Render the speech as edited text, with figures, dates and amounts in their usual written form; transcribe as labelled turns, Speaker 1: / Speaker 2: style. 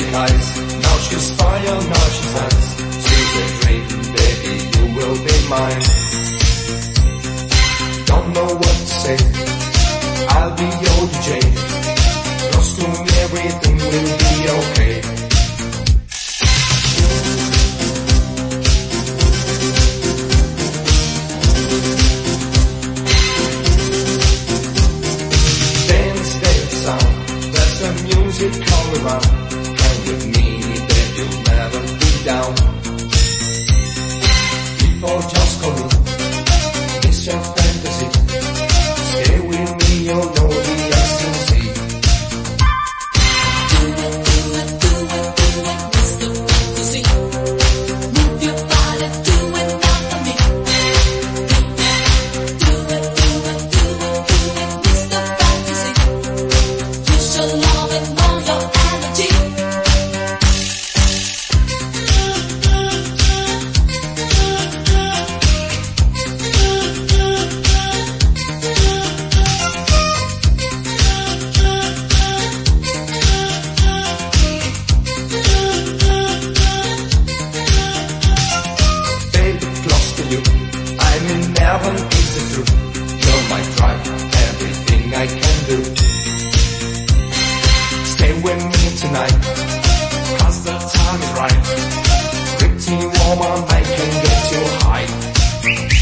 Speaker 1: pink eyes. Now she's fire, now she's ice. Sweet and dream, baby, you will be mine. Don't know what to say, I'll be your DJ. Close to me, everything will be okay. Dance, dance sound, that's the music all around. And with me, then you'll never be down. People just call me, it's your fantasy. Stay with me, you'll know the ecstasy.
Speaker 2: Do it, Mr. Fantasy. Move your body, do it now for me. Do it, Mr. Fantasy. Use your love and all your energy.
Speaker 1: Baby, close to you, I'm in heaven, is the truth. You're my drive, everything I can do. Stay with me tonight, cause the time is right. Pretty woman, I can get you high.